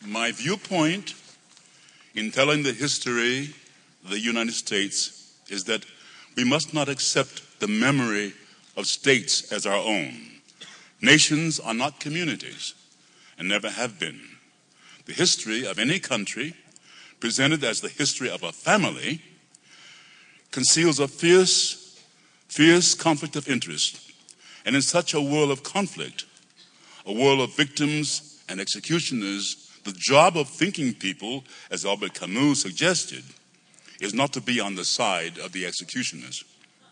My viewpoint in telling the history of the United States is that we must not accept the memory of states as our own. Nations are not communities and never have been. The history of any country, presented as the history of a family, conceals a fierce conflict of interest. And in such a world of conflict, a world of victims and executioners, the job of thinking people, as Albert Camus suggested, is not to be on the side of the executioners.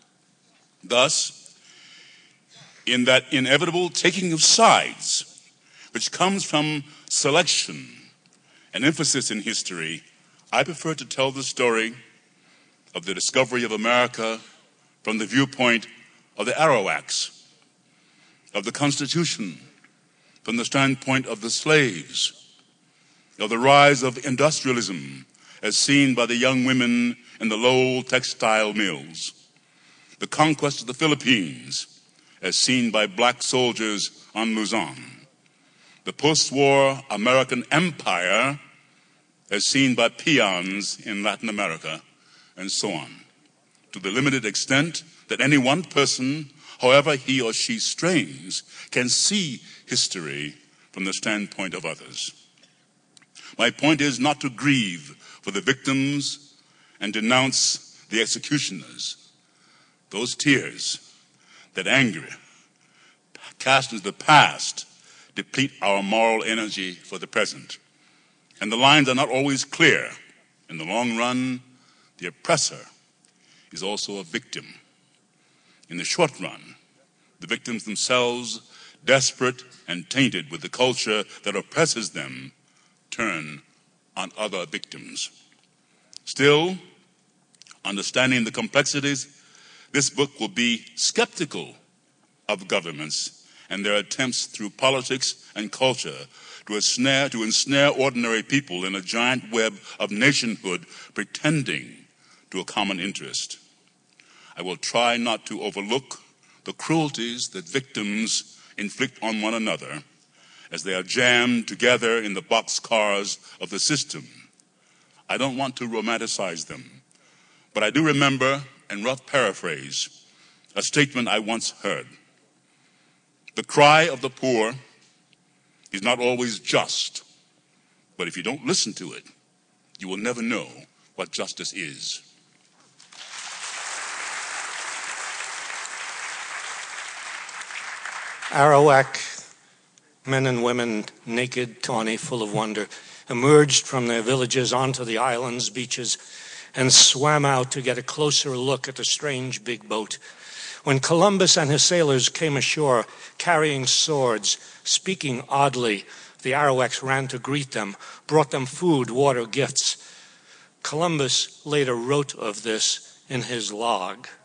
Thus, in that inevitable taking of sides, which comes from selection and emphasis in history, I prefer to tell the story of the discovery of America from the viewpoint of the Arawaks, of the Constitution from the standpoint of the slaves, of the rise of industrialism as seen by the young women in the Lowell textile mills, the conquest of the Philippines as seen by black soldiers on Luzon, the post-war American empire as seen by peons in Latin America, and so on, to the limited extent that any one person, however he or she strains, can see history from the standpoint of others. My point is not to grieve for the victims and denounce the executioners. Those tears, that anger, cast into the past, deplete our moral energy for the present. And the lines are not always clear. In the long run, the oppressor is also a victim. In the short run, the victims themselves, desperate and tainted with the culture that oppresses them, turn on other victims. Still, understanding the complexities, this book will be skeptical of governments and their attempts through politics and culture to ensnare ordinary people in a giant web of nationhood pretending to a common interest. I will try not to overlook the cruelties that victims inflict on one another as they are jammed together in the boxcars of the system. I don't want to romanticize them, but I do remember, and rough paraphrase, a statement I once heard. The cry of the poor is not always just, but if you don't listen to it, you will never know what justice is. Arawak men and women, naked, tawny, full of wonder, emerged from their villages onto the island's beaches and swam out to get a closer look at the strange big boat. When Columbus and his sailors came ashore carrying swords, speaking oddly, the Arawaks ran to greet them, brought them food, water, gifts. Columbus later wrote of this in his log.